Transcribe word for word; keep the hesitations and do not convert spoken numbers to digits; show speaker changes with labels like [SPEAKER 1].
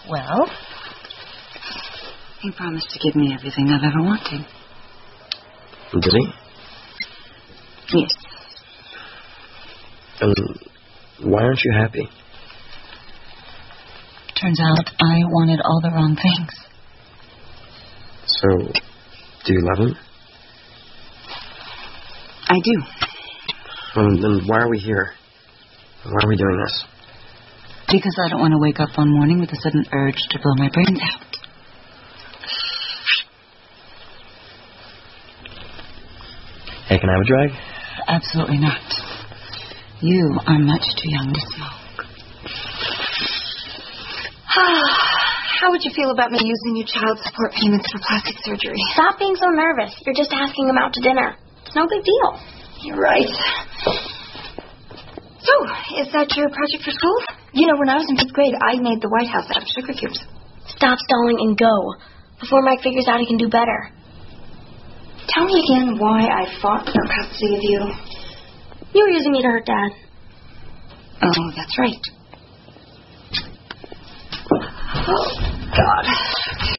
[SPEAKER 1] Well?
[SPEAKER 2] He promised to give me everything I've ever wanted.
[SPEAKER 3] Did he?
[SPEAKER 2] Yes.
[SPEAKER 3] And why aren't you happy?
[SPEAKER 2] Turns out I wanted all the wrong things.
[SPEAKER 3] So, do you love him?
[SPEAKER 2] I do.
[SPEAKER 3] Well, then why are we here? Why are we doing this?
[SPEAKER 2] Because I don't want to wake up one morning with a sudden urge to blow my brains out.
[SPEAKER 3] Hey, can I have a drag?
[SPEAKER 2] Absolutely not. You are much too young to smoke.
[SPEAKER 1] How would you feel about me using your child support payments for plastic surgery?
[SPEAKER 4] Stop being so nervous. You're just asking him out to dinner. It's no big deal.
[SPEAKER 1] You're right. So, is that your project for school? You know, when I was in fifth grade, I made the White House out of sugar cubes.
[SPEAKER 4] Stop stalling and go, before Mike figures out he can do better.
[SPEAKER 1] Tell me again why I fought for custody of you.
[SPEAKER 4] You were using me to hurt Dad.
[SPEAKER 1] Oh, that's right. Oh, God.